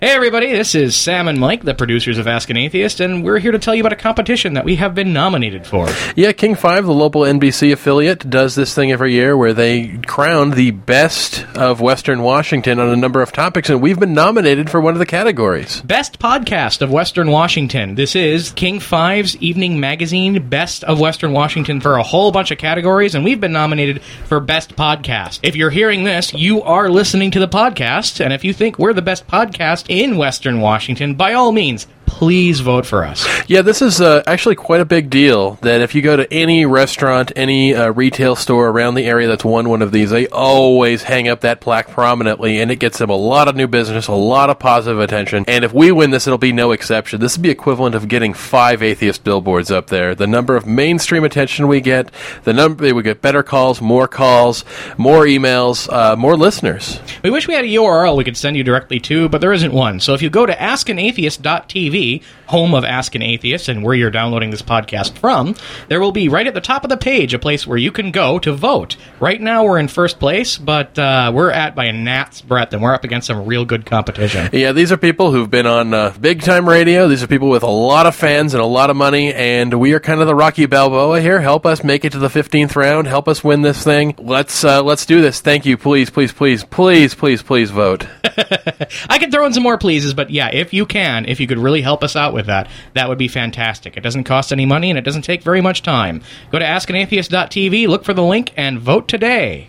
Hey everybody, this is Sam and Mike, the producers of Ask an Atheist, and we're here to tell you about a competition that we have been nominated for. Yeah, King 5, the local NBC affiliate, does this thing every year where they crown the best of Western Washington on a number of topics, and we've been nominated for one of the categories. Best Podcast of Western Washington. This is King 5's Evening Magazine Best of Western Washington for a whole bunch of categories, and we've been nominated for Best Podcast. If you're hearing this, you are listening to the podcast, and if you think we're the best podcast in Western Washington, by all means, please vote for us. Yeah, this is actually quite a big deal, that if you go to any restaurant, any retail store around the area that's won one of these, they always hang up that plaque prominently, and it gets them a lot of new business, a lot of positive attention, and if we win this, it'll be no exception. This would be equivalent of getting 5 atheist billboards up there. The number of mainstream attention we get, we get better calls, more emails, more listeners. We wish we had a URL we could send you directly to, but there isn't one. So if you go to askanatheist.tv, home of Ask an Atheist, and where you're downloading this podcast from, there will be right at the top of the page a place where you can go to vote. Right now we're in first place, but we're by a gnat's breadth, and we're up against some real good competition. Yeah, these are people who've been on big-time radio. These are people with a lot of fans and a lot of money, and we are kind of the Rocky Balboa here. Help us make it to the 15th round. Help us win this thing. Let's do this. Thank you. Please vote. I could throw in some more pleases, but yeah, if you could really help us out with that would be fantastic. It doesn't cost any money, and it doesn't take very much time. Go to askanatheist.tv, look for the link, and vote today.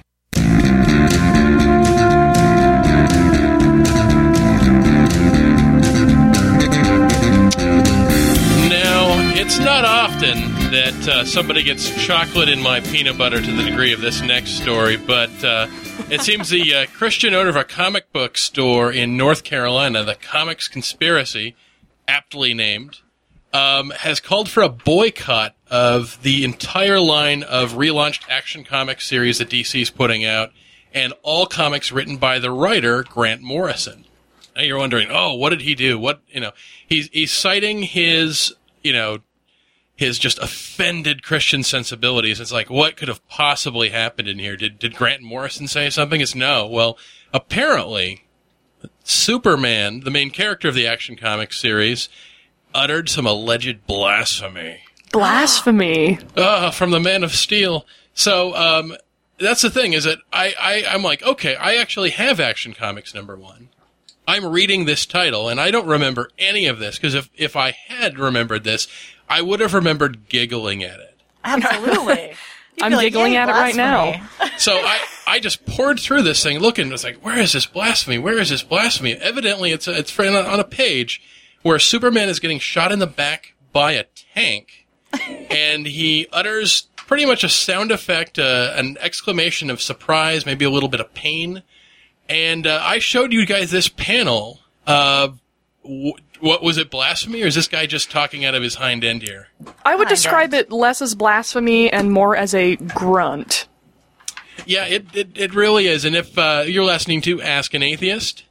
It's not often that somebody gets chocolate in my peanut butter to the degree of this next story, but it seems the Christian owner of a comic book store in North Carolina, the Comics Conspiracy, aptly named, has called for a boycott of the entire line of relaunched Action Comics series that DC's putting out, and all comics written by the writer Grant Morrison. Now you're wondering, what did he do? He's citing his just offended Christian sensibilities. It's like, what could have possibly happened in here? Did Grant Morrison say something? It's no. Well, apparently, Superman, the main character of the Action Comics series, uttered some alleged blasphemy. Blasphemy? From the Man of Steel. So, that's the thing, is that I'm like, okay, I actually have Action Comics #1. I'm reading this title, and I don't remember any of this, because if I had remembered this, I would have remembered giggling at it. Absolutely. I'm giggling at it right now. So I just poured through this thing, looking, it's like, where is this blasphemy? Where is this blasphemy? Evidently, it's on a page where Superman is getting shot in the back by a tank, and he utters pretty much a sound effect, an exclamation of surprise, maybe a little bit of pain. And I showed you guys this panel. What was it, blasphemy, or is this guy just talking out of his hind end here? I would describe it less as blasphemy and more as a grunt. Yeah, it really is. And if you're listening to Ask an Atheist,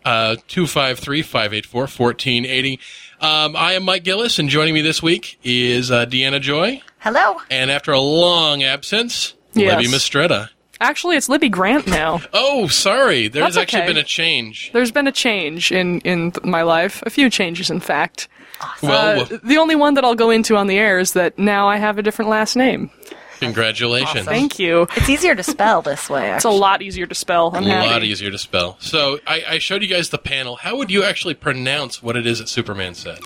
253-584-1480. I am Mike Gillis, and joining me this week is Deanna Joy. Hello. And after a long absence, Libby Mistretta. Actually, it's Libby Grant now. Oh, sorry. There's actually been a change. There's been a change in my life. A few changes, in fact. Awesome. Well, the only one that I'll go into on the air is that now I have a different last name. Congratulations. Awesome. Thank you. It's easier to spell this way, actually. It's a lot easier to spell. I'm happy. A lot easier to spell. So, I showed you guys the panel. How would you actually pronounce what it is that Superman said?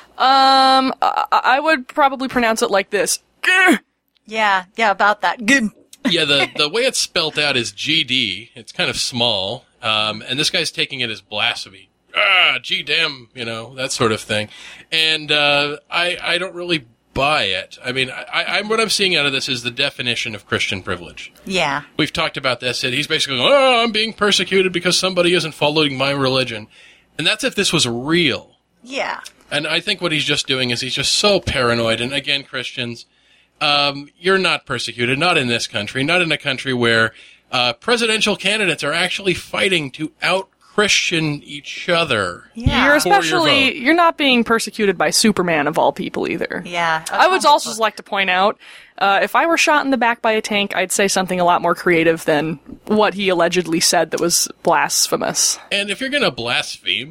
I would probably pronounce it like this. Yeah, about that. Good. Yeah, the way it's spelt out is GD. It's kind of small. And this guy's taking it as blasphemy. Gee damn, that sort of thing. And I don't really buy it. I mean, what I'm seeing out of this is the definition of Christian privilege. Yeah. We've talked about this. And he's basically going, I'm being persecuted because somebody isn't following my religion. And that's if this was real. Yeah. And I think what he's just doing is he's just so paranoid. And again, Christians, you're not persecuted, not in this country, not in a country where presidential candidates are actually fighting to out-Christian each other. Yeah. You're not being persecuted by Superman of all people either. Yeah. I would also just like to point out, if I were shot in the back by a tank, I'd say something a lot more creative than what he allegedly said that was blasphemous. And if you're going to blaspheme, just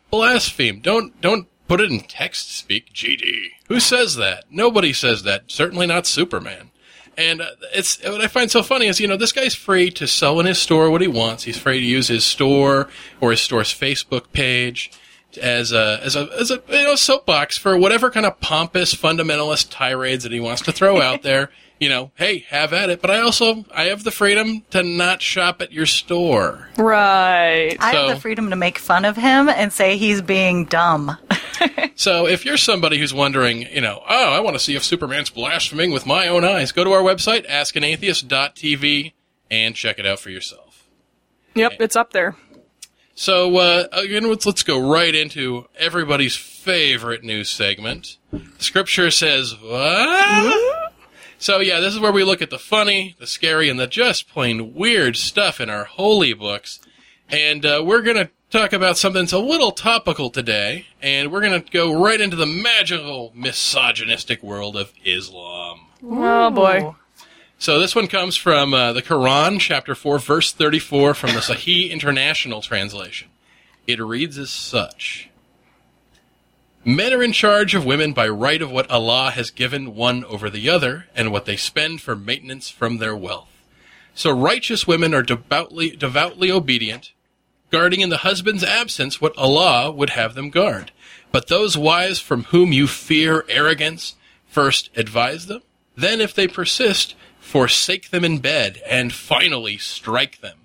blaspheme. Don't put it in text speak, GD. Who says that? Nobody says that. Certainly not Superman. And it's what I find so funny is, this guy's free to sell in his store what he wants. He's free to use his store or his store's Facebook page as a soapbox for whatever kind of pompous fundamentalist tirades that he wants to throw out there. Hey, have at it. But I have the freedom to not shop at your store. Right. I have the freedom to make fun of him and say he's being dumb. So if you're somebody who's wondering, I want to see if Superman's blaspheming with my own eyes, go to our website, askanatheist.tv, and check it out for yourself. Yep, it's up there. So, let's go right into everybody's favorite news segment. Scripture says, what? So, this is where we look at the funny, the scary, and the just plain weird stuff in our holy books. And we're going to talk about something that's a little topical today, and we're going to go right into the magical, misogynistic world of Islam. Oh, boy. So this one comes from the Quran, chapter 4, verse 34, from the Sahih International Translation. It reads as such. Men are in charge of women by right of what Allah has given one over the other, and what they spend for maintenance from their wealth. So righteous women are devoutly obedient, guarding in the husband's absence what Allah would have them guard. But those wives from whom you fear arrogance, first advise them, then if they persist, forsake them in bed, and finally strike them.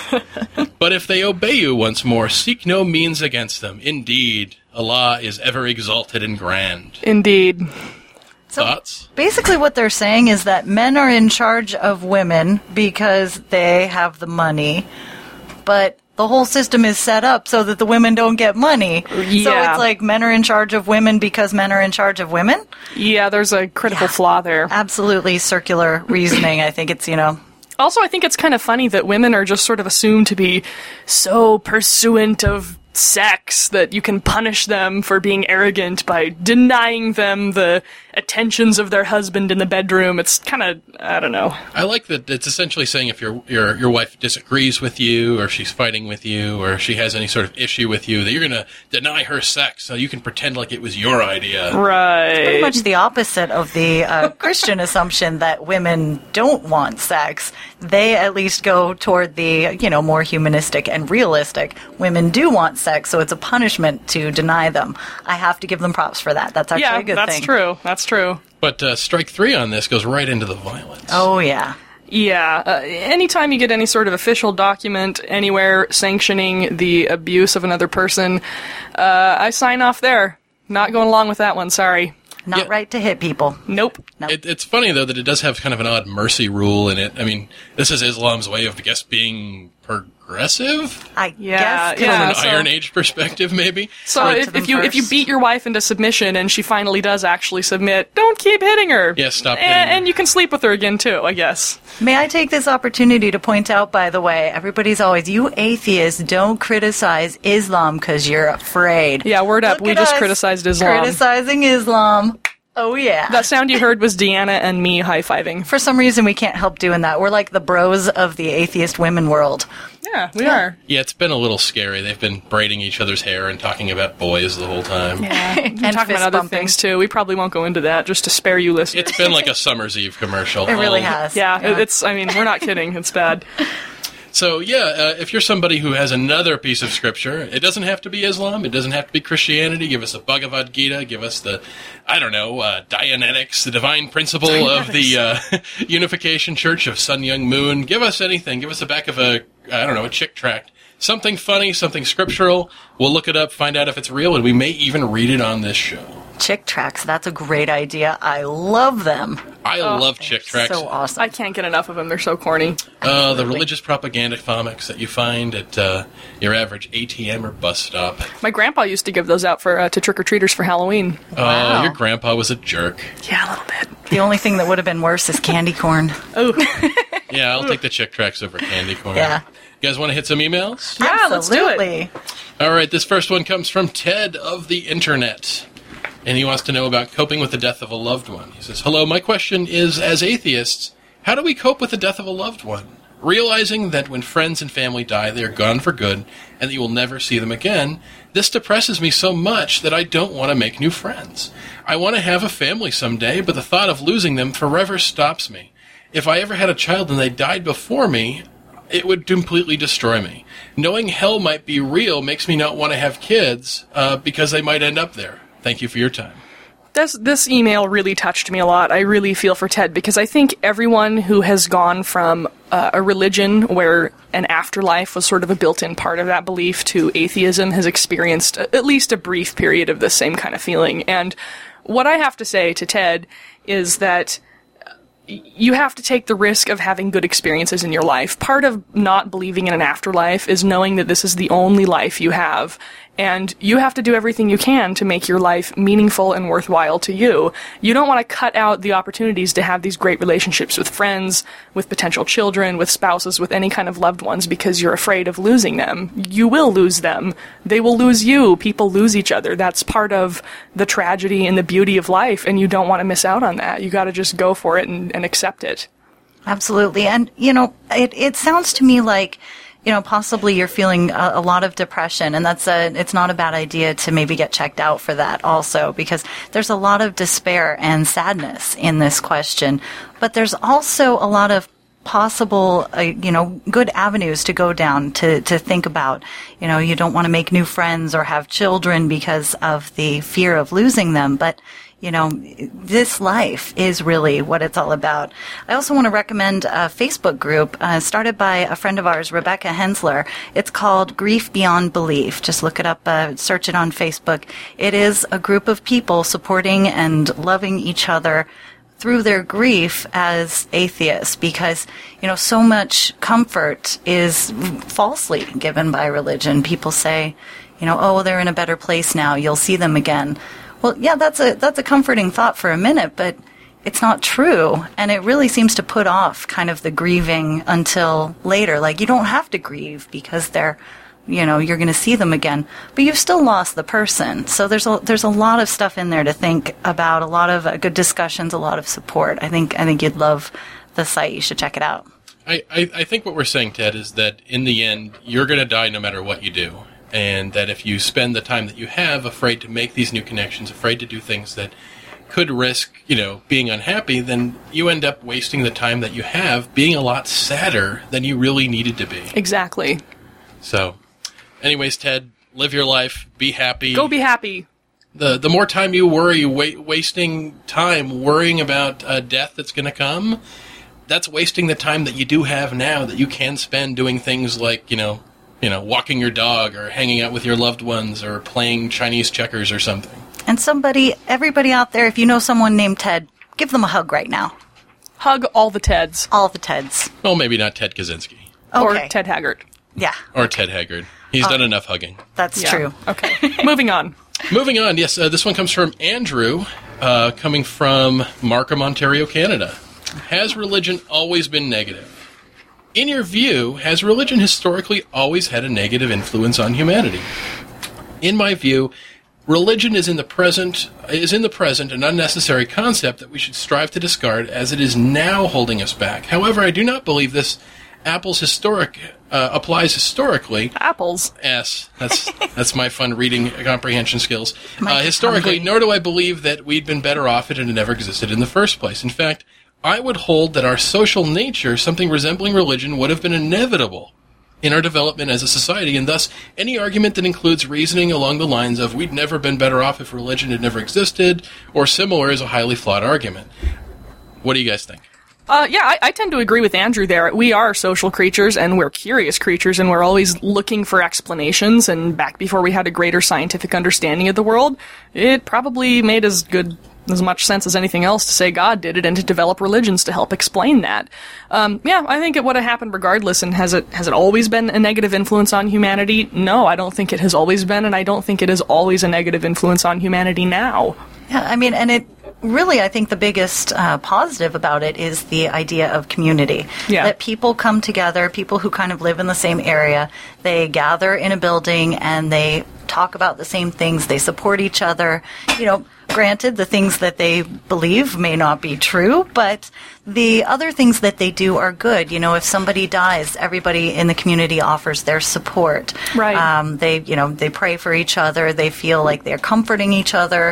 But if they obey you once more, seek no means against them. Indeed, Allah is ever exalted and grand. Indeed. So Thoughts? basically what they're saying is that men are in charge of women because they have the money, but the whole system is set up so that the women don't get money. Yeah. So it's like men are in charge of women because men are in charge of women? Yeah, there's a critical flaw there. Absolutely circular reasoning. I think it's, Also, I think it's kind of funny that women are just sort of assumed to be so pursuant of sex that you can punish them for being arrogant by denying them the attentions of their husband in the bedroom. It's kind of, I don't know. I like that it's essentially saying if your wife disagrees with you, or she's fighting with you, or she has any sort of issue with you, that you're going to deny her sex so you can pretend like it was your idea. Right. pretty much the opposite of the Christian assumption that women don't want sex. They at least go toward the, more humanistic and realistic. Women do want sex, so it's a punishment to deny them. I have to give them props for that. That's actually a good thing. True. That's true. But strike 3 on this goes right into the violence. Oh, yeah. Yeah, anytime you get any sort of official document anywhere sanctioning the abuse of another person, I sign off there. Not going along with that one, sorry. Not right to hit people. Nope. It's funny, though, that it does have kind of an odd mercy rule in it. I mean, this is Islam's way of, I guess, being progressive? I guess. From an Iron Age perspective, maybe? So if you beat your wife into submission and she finally does actually submit, don't keep hitting her. Yeah, stop hitting her. And you can sleep with her again, too, I guess. May I take this opportunity to point out, by the way, everybody's always, you atheists don't criticize Islam because you're afraid. Yeah, word up. Look We at just us criticized Islam. Criticizing Islam. Oh, yeah. That sound you heard was Deanna and me high-fiving. For some reason, we can't help doing that. We're like the bros of the atheist women world. Yeah, we are. Yeah, it's been a little scary. They've been braiding each other's hair and talking about boys the whole time. Yeah, And talking fist about other bumping. things, too. We probably won't go into that, just to spare you listeners. It's been like a Summer's Eve commercial. It really has. Yeah, we're not kidding. It's bad. So, if you're somebody who has another piece of scripture, it doesn't have to be Islam, it doesn't have to be Christianity, give us the Bhagavad Gita, give us the, Dianetics, the divine principle of the Unification Church of Sun Young Moon, give us anything, give us the back of a chick tract. Something funny, something scriptural, we'll look it up, find out if it's real, and we may even read it on this show. Chick tracts, that's a great idea. I love them. I love chick tracts. So awesome. I can't get enough of them. They're so corny. The religious propaganda comics that you find at your average ATM or bus stop. My grandpa used to give those out for to trick-or-treaters for Halloween. Wow. Your grandpa was a jerk. Yeah, a little bit. The only thing that would have been worse is candy corn. Oh, Yeah, I'll take the chick tracks over candy corn. Yeah. You guys want to hit some emails? yeah, let's do it. Absolutely. All right, this first one comes from Ted of the Internet. And he wants to know about coping with the death of a loved one. He says, "Hello, my question is, as atheists, how do we cope with the death of a loved one? Realizing that when friends and family die, they are gone for good, and that you will never see them again, this depresses me so much that I don't want to make new friends. I want to have a family someday, but the thought of losing them forever stops me. If I ever had a child and they died before me, it would completely destroy me. Knowing hell might be real makes me not want to have kids, because they might end up there. Thank you for your time. This email really touched me a lot. I really feel for Ted, because I think everyone who has gone from a religion where an afterlife was sort of a built-in part of that belief to atheism has experienced at least a brief period of the same kind of feeling. And what I have to say to Ted is that you have to take the risk of having good experiences in your life. Part of not believing in an afterlife is knowing that this is the only life you have, and you have to do everything you can to make your life meaningful and worthwhile to you. You don't want to cut out the opportunities to have these great relationships with friends, with potential children, with spouses, with any kind of loved ones because you're afraid of losing them. You will lose them. They will lose you. People lose each other. That's part of the tragedy and the beauty of life, and you don't want to miss out on that. You got to just go for it and accept it. Absolutely. And, it sounds to me like, possibly you're feeling a lot of depression, and it's not a bad idea to maybe get checked out for that also, because there's a lot of despair and sadness in this question. But there's also a lot of possible, good avenues to go down to think about. You don't want to make new friends or have children because of the fear of losing them, but this life is really what it's all about. I also want to recommend a Facebook group started by a friend of ours, Rebecca Hensler. It's called Grief Beyond Belief. Just look it up, search it on Facebook. It is a group of people supporting and loving each other through their grief as atheists, because, so much comfort is falsely given by religion. People say, oh, they're in a better place now, you'll see them again. Well, yeah, that's a comforting thought for a minute, but it's not true. And it really seems to put off kind of the grieving until later. Like, you don't have to grieve because you're going to see them again, but you've still lost the person. So there's a lot of stuff in there to think about, a lot of good discussions, a lot of support. I think you'd love the site. You should check it out. I think what we're saying, Ted, is that in the end, you're going to die no matter what you do. And that if you spend the time that you have afraid to make these new connections, afraid to do things that could risk, being unhappy, then you end up wasting the time that you have being a lot sadder than you really needed to be. Exactly. So, anyways, Ted, live your life, be happy. Go be happy. The more time you worry, wasting time worrying about death that's going to come, that's wasting the time that you do have now that you can spend doing things like, walking your dog or hanging out with your loved ones or playing Chinese checkers or something. And everybody out there, if you know someone named Ted, give them a hug right now. Hug all the Teds. All the Teds. Well, maybe not Ted Kaczynski. Okay. Or Ted Haggard. Yeah. Or Ted Haggard. He's done enough hugging. That's true. Okay. Moving on. Moving on, yes, this one comes from Andrew, coming from Markham, Ontario, Canada. Has religion always been negative? In your view, has religion historically always had a negative influence on humanity? In my view, religion is in the present an unnecessary concept that we should strive to discard, as it is now holding us back. However, I do not believe this applies historically. Apples. Yes, that's my fun reading comprehension skills. Historically, nor do I believe that we'd been better off if it had never existed in the first place. In fact, I would hold that our social nature, something resembling religion, would have been inevitable in our development as a society, and thus any argument that includes reasoning along the lines of we'd never been better off if religion had never existed, or similar, is a highly flawed argument. What do you guys think? I tend to agree with Andrew there. We are social creatures, and we're curious creatures, and we're always looking for explanations, and back before we had a greater scientific understanding of the world, it probably made as much sense as anything else to say God did it and to develop religions to help explain that. I think it would have happened regardless, and has it always been a negative influence on humanity? No, I don't think it has always been, and I don't think it is always a negative influence on humanity now. Yeah, I mean, and it really, I think the biggest positive about it is the idea of community. Yeah. That people come together, people who kind of live in the same area, they gather in a building and they talk about the same things, they support each other. Granted, the things that they believe may not be true, but the other things that they do are good. If somebody dies, everybody in the community offers their support. Right. They pray for each other. They feel like they're comforting each other.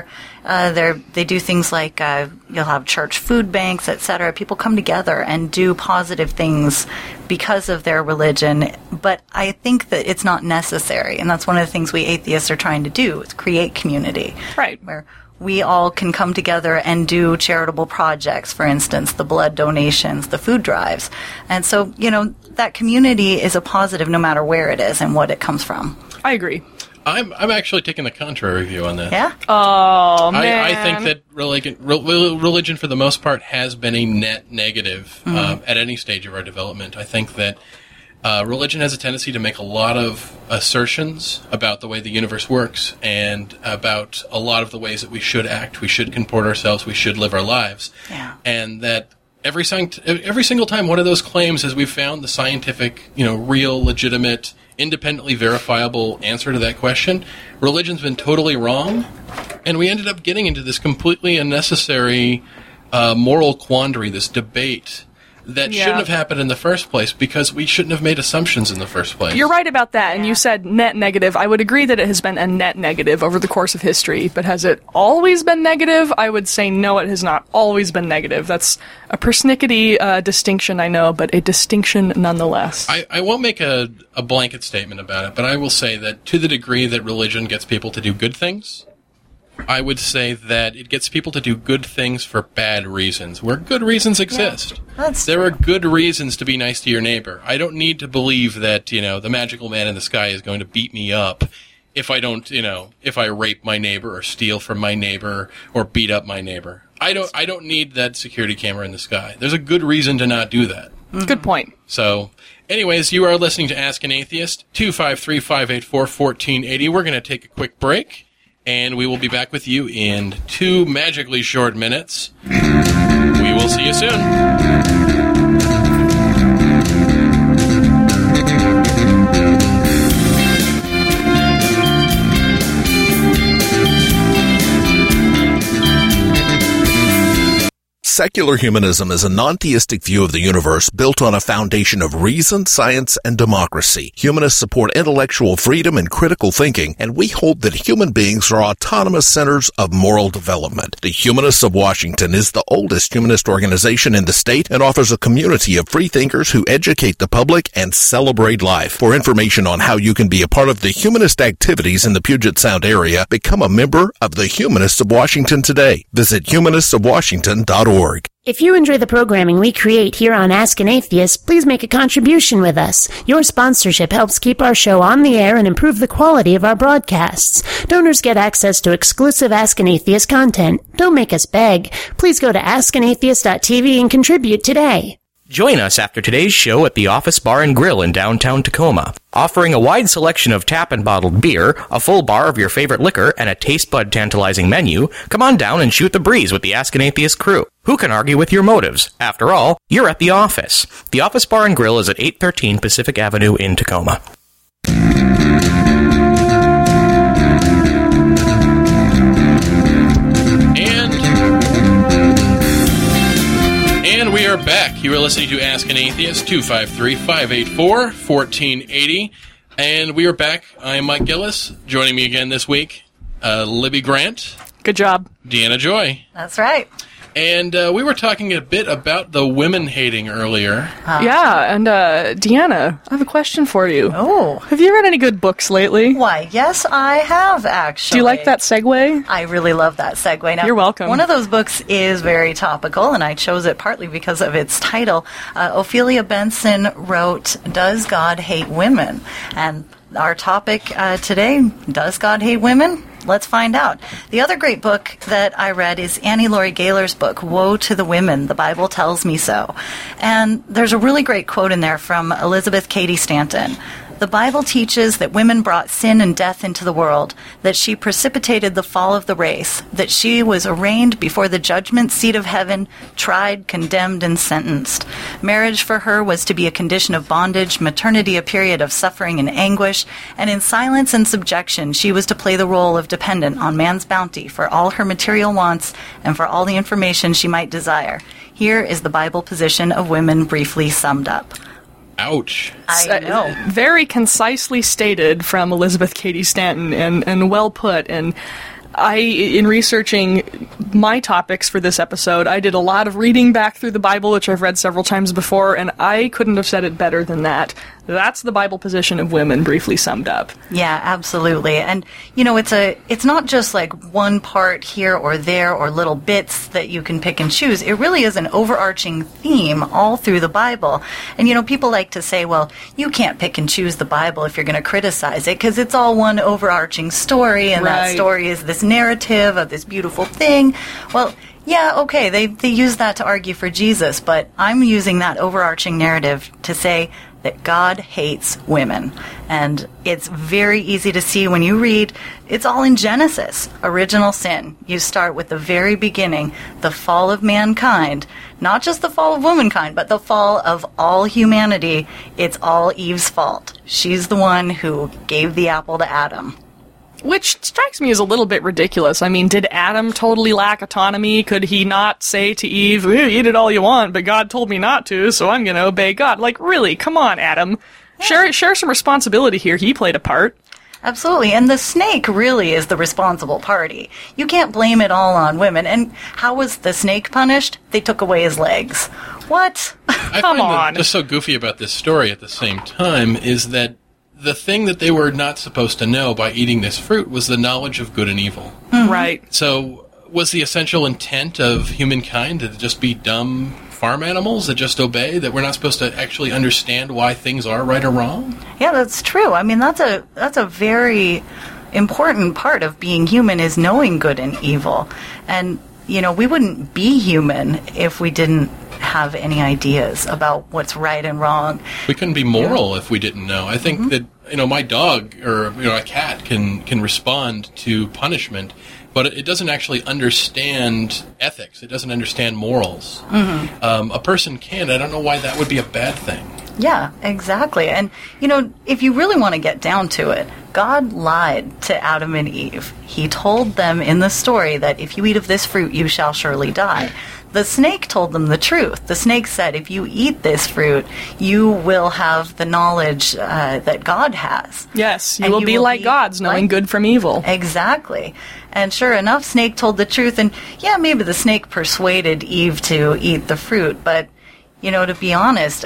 They do things like you'll have church food banks, etc. People come together and do positive things because of their religion. But I think that it's not necessary, and that's one of the things we atheists are trying to do, is create community. Right. Where we all can come together and do charitable projects, for instance, the blood donations, the food drives. And so, that community is a positive no matter where it is and what it comes from. I agree. I'm actually taking the contrary view on that. Yeah? Oh, man. I think that religion, for the most part, has been a net negative at any stage of our development. I think that religion has a tendency to make a lot of assertions about the way the universe works and about a lot of the ways that we should act, we should comport ourselves, we should live our lives. Yeah. And that every single time one of those claims is we've found the scientific, real, legitimate, independently verifiable answer to that question, religion's been totally wrong, and we ended up getting into this completely unnecessary moral quandary, this debate that shouldn't have happened in the first place because we shouldn't have made assumptions in the first place. You're right about that, and you said net negative. I would agree that it has been a net negative over the course of history, but has it always been negative? I would say no, it has not always been negative. That's a persnickety distinction, I know, but a distinction nonetheless. I won't make a blanket statement about it, but I will say that to the degree that religion gets people to do good things, I would say that it gets people to do good things for bad reasons, where good reasons exist. There are good reasons to be nice to your neighbor. I don't need to believe that, the magical man in the sky is going to beat me up if I don't, if I rape my neighbor or steal from my neighbor or beat up my neighbor. I don't need that security camera in the sky. There's a good reason to not do that. Good point. So, anyways, you are listening to Ask an Atheist, 253-584-1480. We're going to take a quick break. And we will be back with you in 2 magically short minutes. We will see you soon. Secular humanism is a non-theistic view of the universe built on a foundation of reason, science, and democracy. Humanists support intellectual freedom and critical thinking, and we hold that human beings are autonomous centers of moral development. The Humanists of Washington is the oldest humanist organization in the state and offers a community of free thinkers who educate the public and celebrate life. For information on how you can be a part of the humanist activities in the Puget Sound area, become a member of the Humanists of Washington today. Visit humanistofwashington.org. If you enjoy the programming we create here on Ask an Atheist, please make a contribution with us. Your sponsorship helps keep our show on the air and improve the quality of our broadcasts. Donors get access to exclusive Ask an Atheist content. Don't make us beg. Please go to askanatheist.tv and contribute today. Join us after today's show at the Office Bar and Grill in downtown Tacoma. Offering a wide selection of tap and bottled beer, a full bar of your favorite liquor, and a taste bud tantalizing menu, come on down and shoot the breeze with the Ask an Atheist crew. Who can argue with your motives? After all, you're at the office. The Office Bar and Grill is at 813 Pacific Avenue in Tacoma. And we are back. You are listening to Ask an Atheist, 253-584-1480. And we are back. I am Mike Gillis. Joining me again this week, Libby Grant. Good job. Deanna Joy. That's right. And we were talking a bit about the women hating earlier. Yeah, and Deanna, I have a question for you. Oh. Have you read any good books lately? Why, yes, I have, actually. Do you like that segue? I really love that segue. Now, you're welcome. One of those books is very topical, and I chose it partly because of its title. Ophelia Benson wrote, Does God Hate Women? And our topic today, Does God Hate Women? Let's find out. The other great book that I read is Annie Laurie Gaylor's book, Woe to the Women, The Bible Tells Me So. And there's a really great quote in there from Elizabeth Cady Stanton The Bible teaches that women brought sin and death into the world, that she precipitated the fall of the race, that she was arraigned before the judgment seat of heaven, tried, condemned, and sentenced. Marriage for her was to be a condition of bondage, maternity a period of suffering and anguish, and in silence and subjection she was to play the role of dependent on man's bounty for all her material wants and for all the information she might desire. Here is the Bible position of women briefly summed up. Ouch. I know. Very concisely stated from Elizabeth Cady Stanton, and well put. And in researching my topics for this episode, I did a lot of reading back through the Bible, which I've read several times before, and I couldn't have said it better than that. That's the Bible position of women, briefly summed up. Yeah, absolutely. And, you know, it's not just like one part here or there or little bits that you can pick and choose. It really is an overarching theme all through the Bible. And, you know, people like to say, well, you can't pick and choose the Bible if you're going to criticize it because it's all one overarching story, and that story is this narrative of this beautiful thing. Well, yeah, okay, they use that to argue for Jesus, but I'm using that overarching narrative to say that God hates women. And it's very easy to see when you read, it's all in Genesis, original sin. You start with the very beginning, the fall of mankind, not just the fall of womankind, but the fall of all humanity. It's all Eve's fault. She's the one who gave the apple to Adam. Which strikes me as a little bit ridiculous. I mean, did Adam totally lack autonomy? Could he not say to Eve, eat it all you want, but God told me not to, so I'm going to obey God? Like, really? Come on, Adam. Yeah. Share some responsibility here. He played a part. Absolutely. And the snake really is the responsible party. You can't blame it all on women. And how was the snake punished? They took away his legs. What? Come on. What's so goofy about this story at the same time is that the thing that they were not supposed to know by eating this fruit was the knowledge of good and evil. Mm-hmm. Right. So was the essential intent of humankind to just be dumb farm animals that just obey, that we're not supposed to actually understand why things are right or wrong? Yeah, that's true. I mean, that's a very important part of being human, is knowing good and evil. And, you know, we wouldn't be human if we didn't have any ideas about what's right and wrong. We couldn't be moral if we didn't know. I think that, you know, my dog or, you know, a cat can respond to punishment, but it doesn't actually understand ethics. It doesn't understand morals. A person can. I don't know why that would be a bad thing. Yeah, exactly. And, you know, if you really want to get down to it, God lied to Adam and Eve. He told them in the story that if you eat of this fruit, you shall surely die. The snake told them the truth. The snake said, if you eat this fruit, you will have the knowledge that God has. Yes, you will be like gods, knowing good from evil. Exactly. And sure enough, snake told the truth. And yeah, maybe the snake persuaded Eve to eat the fruit, but you know, to be honest,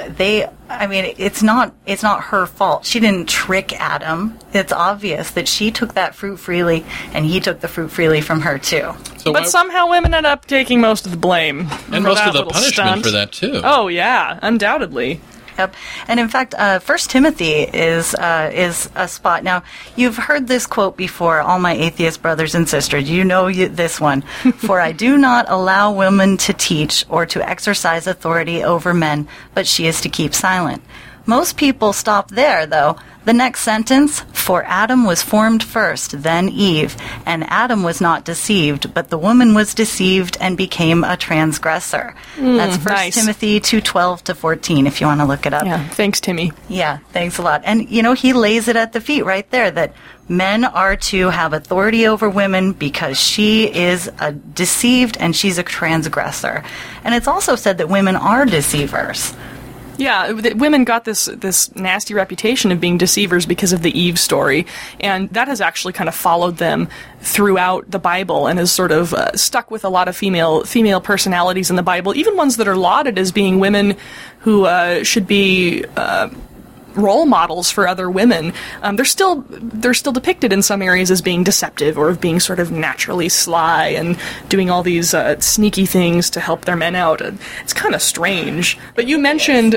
it's not her fault. She didn't trick Adam. It's obvious that she took that fruit freely, and he took the fruit freely from her, too. But somehow women end up taking most of the blame. And most of the punishment for that, too. Oh, yeah, undoubtedly. Yep. And in fact, 1 Timothy is a spot. Now, you've heard this quote before, all my atheist brothers and sisters. You know this one. For I do not allow women to teach or to exercise authority over men, but she is to keep silent. Most people stop there, though. The next sentence, for Adam was formed first, then Eve, and Adam was not deceived, but the woman was deceived and became a transgressor. That's 1 Timothy 2:12-14, if you want to look it up. Yeah, thanks, Timmy. Yeah, thanks a lot. And, you know, he lays it at the feet right there, that men are to have authority over women because she is deceived and she's a transgressor. And it's also said that women are deceivers. Yeah, women got this nasty reputation of being deceivers because of the Eve story, and that has actually kind of followed them throughout the Bible and has sort of stuck with a lot of female personalities in the Bible, even ones that are lauded as being women who should be role models for other women. They're still depicted in some areas as being deceptive or of being sort of naturally sly and doing all these sneaky things to help their men out. It's kind of strange. But you mentioned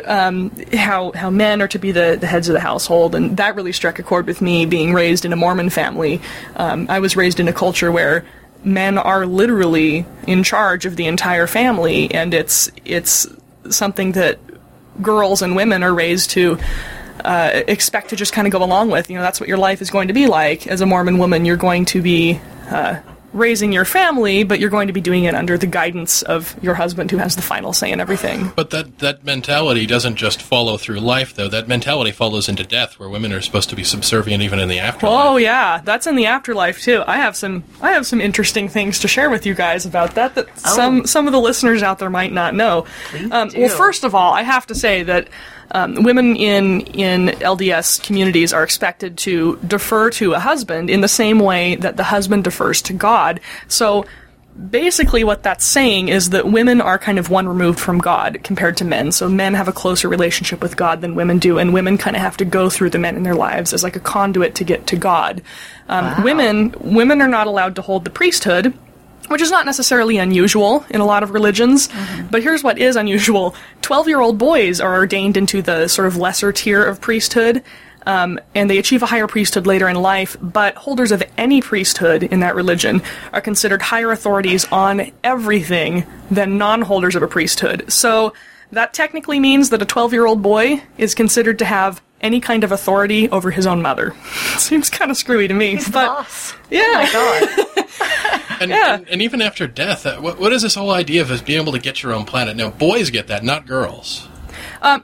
how men are to be the heads of the household, and that really struck a chord with me, being raised in a Mormon family. I was raised in a culture where men are literally in charge of the entire family, and it's something that girls and women are raised to expect to just kind of go along with. That's what your life is going to be like. As a Mormon woman, you're going to be raising your family, but you're going to be doing it under the guidance of your husband, who has the final say in everything. But that mentality doesn't just follow through life, though. That mentality follows into death, where women are supposed to be subservient even in the afterlife. Oh yeah, that's in the afterlife too. I have some interesting things to share with you guys about that some of the listeners out there might not know. Well, first of all, I have to say that women in LDS communities are expected to defer to a husband in the same way that the husband defers to God. So basically what that's saying is that women are kind of one removed from God compared to men. So men have a closer relationship with God than women do, and women kind of have to go through the men in their lives as like a conduit to get to God. Women are not allowed to hold the priesthood, which is not necessarily unusual in a lot of religions, but here's what is unusual. 12-year-old boys are ordained into the sort of lesser tier of priesthood, and they achieve a higher priesthood later in life, but holders of any priesthood in that religion are considered higher authorities on everything than non-holders of a priesthood. So that technically means that a 12-year-old boy is considered to have any kind of authority over his own mother. Seems kind of screwy to me. He's but the boss. Yeah. Oh my God. And even after death, what is this whole idea of us being able to get your own planet? Now, boys get that, not girls. Well,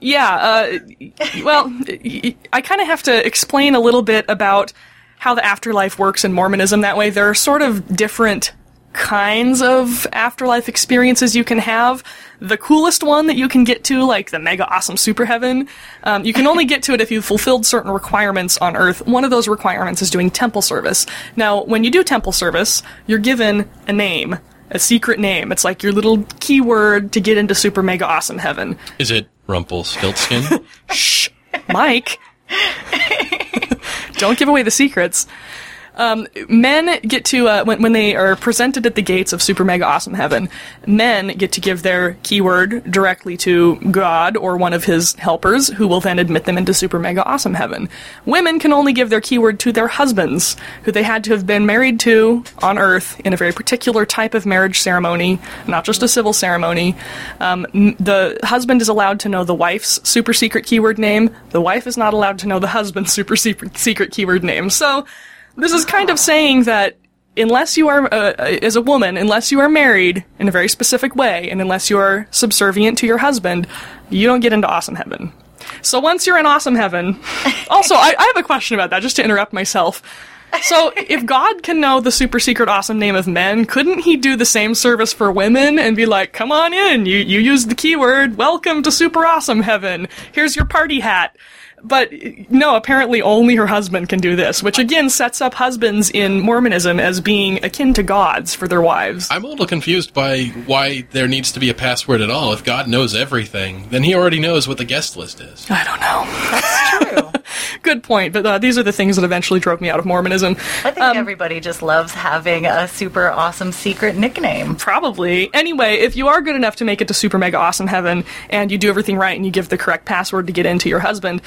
I kind of have to explain a little bit about how the afterlife works in Mormonism. That way, there are sort of different kinds of afterlife experiences you can have. The coolest one that you can get to, like the mega awesome super heaven, you can only get to it if you've fulfilled certain requirements on Earth. One of those requirements is doing temple service. Now, when you do temple service, you're given a name, a secret name. It's like your little keyword to get into super mega awesome heaven. Is it Rumpelstiltskin? Shh, Mike. Don't give away the secrets. Men get to, when they are presented at the gates of Super Mega Awesome Heaven, men get to give their keyword directly to God or one of his helpers, who will then admit them into Super Mega Awesome Heaven. Women can only give their keyword to their husbands, who they had to have been married to on Earth in a very particular type of marriage ceremony, not just a civil ceremony. The husband is allowed to know the wife's super secret keyword name. The wife is not allowed to know the husband's super secret keyword name. So this is kind of saying that unless you are, as a woman, unless you are married in a very specific way, and unless you are subservient to your husband, you don't get into Awesome Heaven. So once you're in Awesome Heaven, also, I have a question about that, just to interrupt myself. So if God can know the super secret awesome name of men, couldn't he do the same service for women and be like, come on in, you used the keyword, welcome to Super Awesome Heaven, here's your party hat. But no, apparently only her husband can do this, which again sets up husbands in Mormonism as being akin to gods for their wives. I'm a little confused by why there needs to be a password at all. If God knows everything, then he already knows what the guest list is. I don't know. That's true. Good point, but these are the things that eventually drove me out of Mormonism. I think everybody just loves having a super awesome secret nickname. Probably. Anyway, if you are good enough to make it to Super Mega Awesome Heaven, and you do everything right and you give the correct password to get into your husband,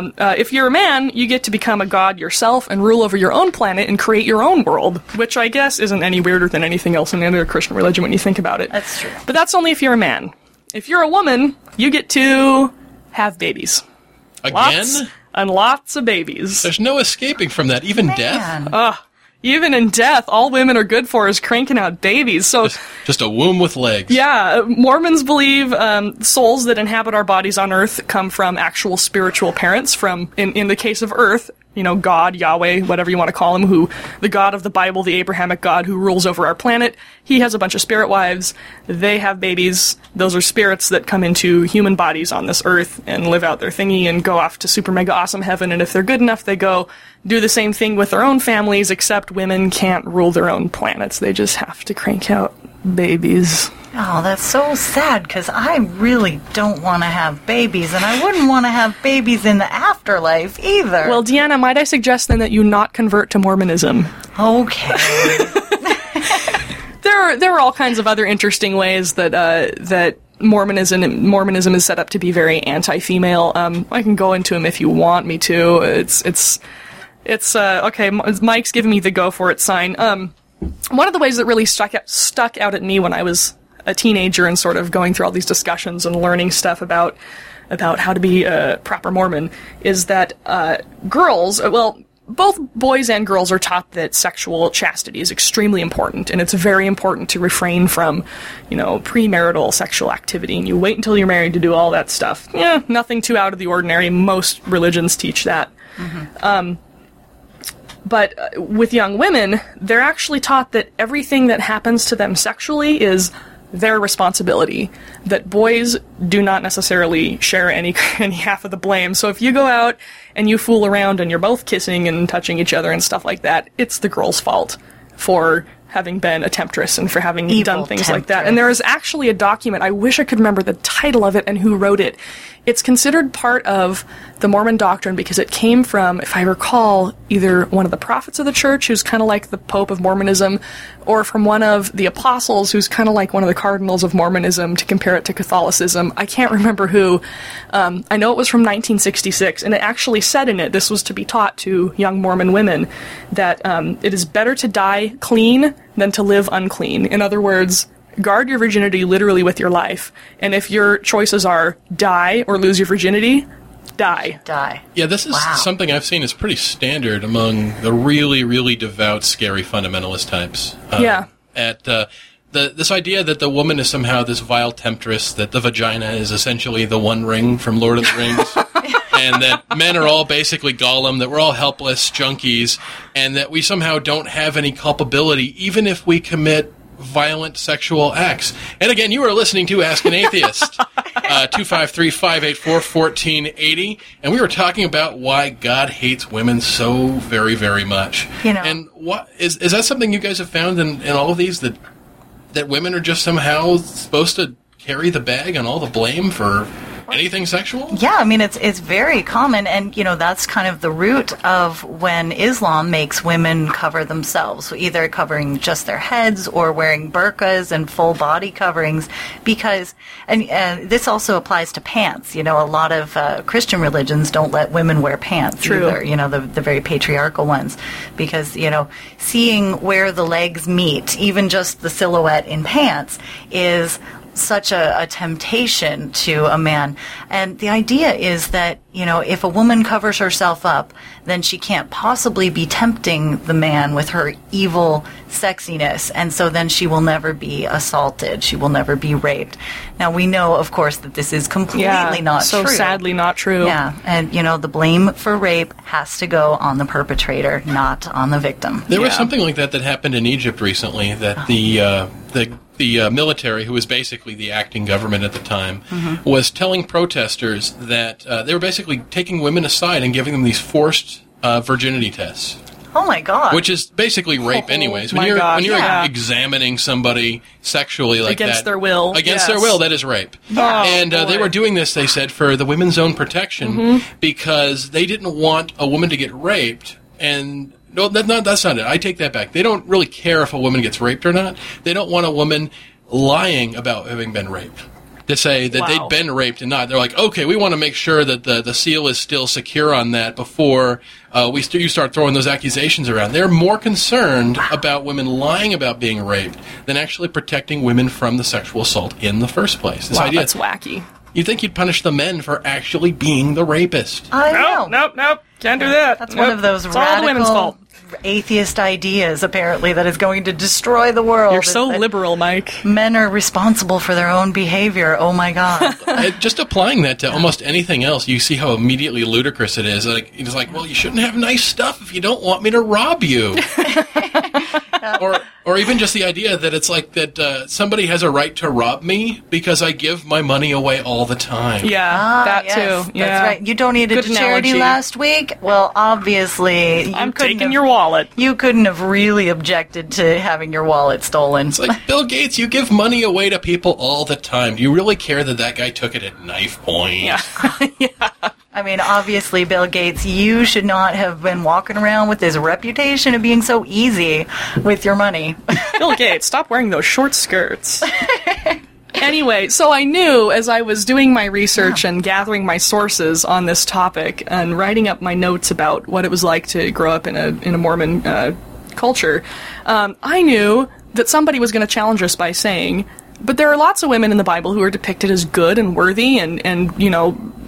if you're a man, you get to become a god yourself and rule over your own planet and create your own world, which I guess isn't any weirder than anything else in any other Christian religion when you think about it. That's true. But that's only if you're a man. If you're a woman, you get to have babies. Again? Lots and lots of babies. There's no escaping from that, even death. Man. Even in death, all women are good for is cranking out babies. So, just a womb with legs. yeah, Mormons believe souls that inhabit our bodies on Earth come from actual spiritual parents. From in the case of Earth, you know, God, Yahweh, whatever you want to call him, who the God of the Bible, the Abrahamic God who rules over our planet. He has a bunch of spirit wives. They have babies. Those are spirits that come into human bodies on this Earth and live out their thingy and go off to Super Mega Awesome Heaven. And if they're good enough, they go do the same thing with their own families, except women can't rule their own planets. They just have to crank out babies. Oh, that's so sad, because I really don't want to have babies, and I wouldn't want to have babies in the afterlife either. Well, Deanna, might I suggest then that you not convert to Mormonism? Okay. There are all kinds of other interesting ways that Mormonism is set up to be very anti-female. I can go into them if you want me to. It's okay. Mike's giving me the go for it sign. One of the ways that really stuck out at me when I was a teenager and sort of going through all these discussions and learning stuff about about how to be a proper Mormon is that girls, both boys and girls are taught that sexual chastity is extremely important, and it's very important to refrain from, premarital sexual activity, and you wait until you're married to do all that stuff. Yeah, nothing too out of the ordinary. Most religions teach that. Mm-hmm. But with young women, they're actually taught that everything that happens to them sexually is their responsibility, that boys do not necessarily share any half of the blame. So if you go out and you fool around and you're both kissing and touching each other and stuff like that, it's the girl's fault for having been a temptress and for having done things like that. And there is actually a document, I wish I could remember the title of it and who wrote it. It's considered part of the Mormon doctrine because it came from, if I recall, either one of the prophets of the church, who's kind of like the Pope of Mormonism, or from one of the apostles, who's kind of like one of the cardinals of Mormonism, to compare it to Catholicism. I can't remember who. I know it was from 1966, and it actually said in it, this was to be taught to young Mormon women, that it is better to die clean than to live unclean. In other words, guard your virginity literally with your life. And if your choices are die or lose your virginity, die. Yeah, this is something I've seen is pretty standard among the really, really devout, scary fundamentalist types. This idea that the woman is somehow this vile temptress, that the vagina is essentially the One Ring from Lord of the Rings, and that men are all basically Gollum, that we're all helpless junkies, and that we somehow don't have any culpability, even if we commit violent sexual acts. And again, you are listening to Ask an Atheist, 253-584-1480, and we were talking about why God hates women so very, very much. And what is that something you guys have found in all of these, that women are just somehow supposed to carry the bag on all the blame for anything sexual? Yeah, I mean, it's very common, and, that's kind of the root of when Islam makes women cover themselves, either covering just their heads or wearing burqas and full body coverings, because, and this also applies to pants. A lot of Christian religions don't let women wear pants either, the very patriarchal ones, because, seeing where the legs meet, even just the silhouette in pants, is such a temptation to a man. And the idea is that, if a woman covers herself up, then she can't possibly be tempting the man with her evil sexiness. And so then she will never be assaulted. She will never be raped. Now, we know, of course, that this is completely not true. So sadly not true. Yeah. And, the blame for rape has to go on the perpetrator, not on the victim. There was something like that happened in Egypt recently, that the military, who was basically the acting government at the time, was telling protesters that they were basically taking women aside and giving them these forced virginity tests. Oh my God! Which is basically rape, anyways. When you're examining somebody sexually like against their will, their will, that is rape. Yeah. And they were doing this, they said, for the women's own protection, because they didn't want a woman to get raped. And no, that's not it. I take that back. They don't really care if a woman gets raped or not. They don't want a woman lying about having been raped, to say that they'd been raped and not. They're like, okay, we want to make sure that the seal is still secure on that before you start throwing those accusations around. They're more concerned about women lying about being raped than actually protecting women from the sexual assault in the first place. This idea, that's wacky. You'd think you'd punish the men for actually being the rapist. I know. Nope. Can't do that. That's one of those it's all the women's fault. Atheist ideas, apparently, that is going to destroy the world. You're so liberal, Mike. Men are responsible for their own behavior. Oh my God. Just applying that to almost anything else, you see how immediately ludicrous it is. It's like, well, you shouldn't have nice stuff if you don't want me to rob you. Or even just the idea that it's like that somebody has a right to rob me because I give my money away all the time. Yeah, that yes, too. Yeah. That's right. You donated to charity last week? Well, obviously, I'm taking your wallet. You couldn't have really objected to having your wallet stolen. It's like, Bill Gates, you give money away to people all the time. Do you really care that guy took it at knife point? Yeah. I mean, obviously, Bill Gates, you should not have been walking around with this reputation of being so easy with your money. Bill Gates, stop wearing those short skirts. Anyway, so I knew as I was doing my research and gathering my sources on this topic and writing up my notes about what it was like to grow up in a Mormon culture, I knew that somebody was going to challenge us by saying, but there are lots of women in the Bible who are depicted as good and worthy and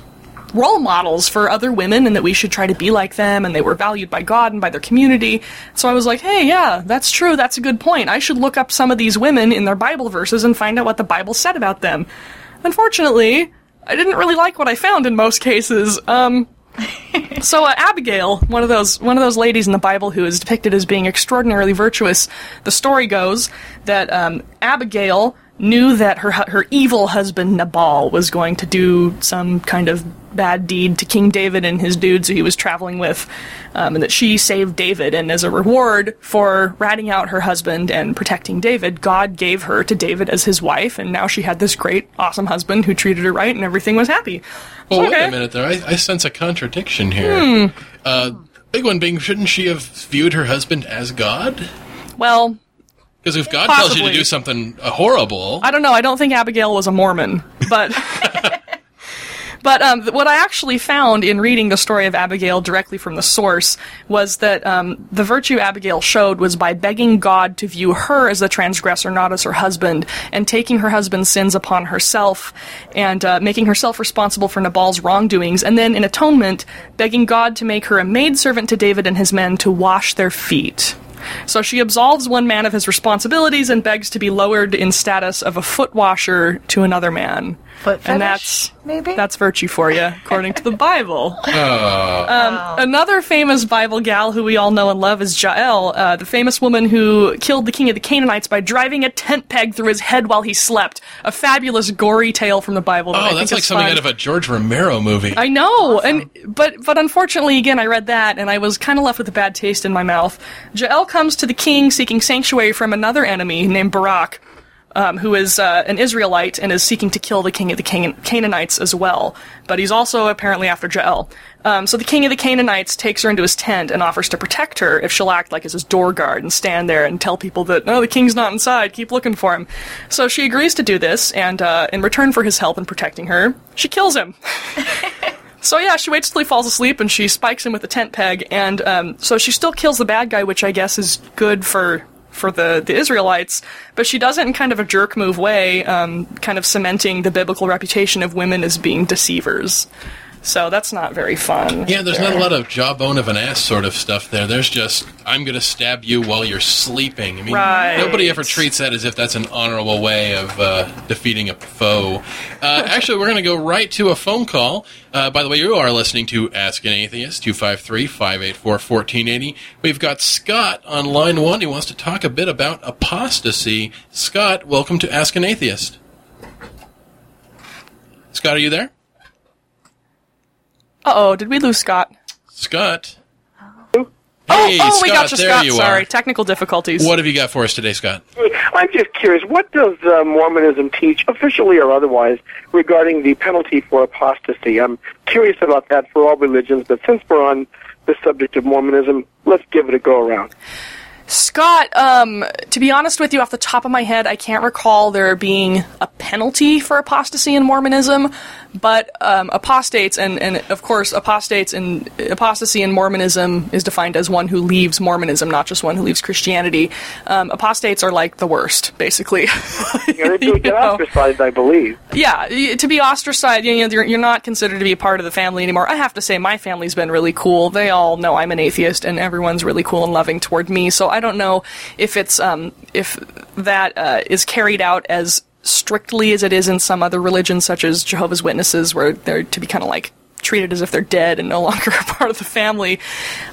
role models for other women and that we should try to be like them, and they were valued by God and by their community. So I was like, hey, yeah, that's true. That's a good point. I should look up some of these women in their Bible verses and find out what the Bible said about them. Unfortunately, I didn't really like what I found in most cases. So Abigail, one of those ladies in the Bible who is depicted as being extraordinarily virtuous, the story goes that Abigail knew that her evil husband Nabal was going to do some kind of bad deed to King David and his dudes who he was traveling with, and that she saved David, and as a reward for ratting out her husband and protecting David, God gave her to David as his wife, and now she had this great, awesome husband who treated her right and everything was happy. Well, Okay. wait a minute there. I sense a contradiction here. Big one being, shouldn't she have viewed her husband as God? Well, Because if God tells you Possibly. to do something horrible... I don't know. I don't think Abigail was a Mormon, but but what I actually found in reading the story of Abigail directly from the source was that the virtue Abigail showed was by begging God to view her as the transgressor, not as her husband, and taking her husband's sins upon herself and making herself responsible for Nabal's wrongdoings, and then in atonement, begging God to make her a maidservant to David and his men to wash their feet. So she absolves one man of his responsibilities and begs to be lowered in status of a foot washer to another man. Foot And fetish, maybe? that's virtue for you, according to the Bible. Another famous Bible gal who we all know and love is Jael, the famous woman who killed the king of the Canaanites by driving a tent peg through his head while he slept. A fabulous, gory tale from the Bible. That I Oh, think that's is like something fun. out of a George Romero movie. I know, but unfortunately, again, I read that, and I was kind of left with a bad taste in my mouth. Jael comes to the king seeking sanctuary from another enemy named Barak, who is an Israelite and is seeking to kill the king of the Canaanites as well. But he's also apparently after Jael. So the king of the Canaanites takes her into his tent and offers to protect her if she'll act like as his door guard and stand there and tell people that, no, the king's not inside, keep looking for him. So she agrees to do this, and in return for his help in protecting her, she kills him. So yeah, she waits till he falls asleep and she spikes him with a tent peg, and so she still kills the bad guy, which I guess is good for the Israelites, but she does it in kind of a jerk move way, kind of cementing the biblical reputation of women as being deceivers. So that's not very fun. Yeah, there's not a lot of jawbone of an ass sort of stuff there. There's just, I'm going to stab you while you're sleeping. I mean, Right. nobody ever treats that as if that's an honorable way of defeating a foe. Actually, we're going to go right to a phone call. By the way, you are listening to Ask an Atheist, 253-584-1480. We've got Scott on line 1. He wants to talk a bit about apostasy. Scott, welcome to Ask an Atheist. Scott, are you there? Uh-oh, did we lose Scott? Scott? Oh, Hey, we Scott, got you, there Scott. you Sorry, are. technical difficulties. What have you got for us today, Scott? I'm just curious, what does Mormonism teach, officially or otherwise, regarding the penalty for apostasy? I'm curious about that for all religions, but since we're on the subject of Mormonism, let's give it a go around. Scott, to be honest with you, off the top of my head, I can't recall there being a penalty for apostasy in Mormonism, but apostates, and of course, apostacy in Mormonism is defined as one who leaves Mormonism, not just one who leaves Christianity. Apostates are like the worst, basically. They do get ostracized, I believe. Yeah, to be ostracized, you're not considered to be a part of the family anymore. I have to say, my family's been really cool. They all know I'm an atheist, and everyone's really cool and loving toward me. So I don't know if it's if that is carried out as strictly as it is in some other religions, such as Jehovah's Witnesses, where they're to be kind of like treated as if they're dead and no longer a part of the family.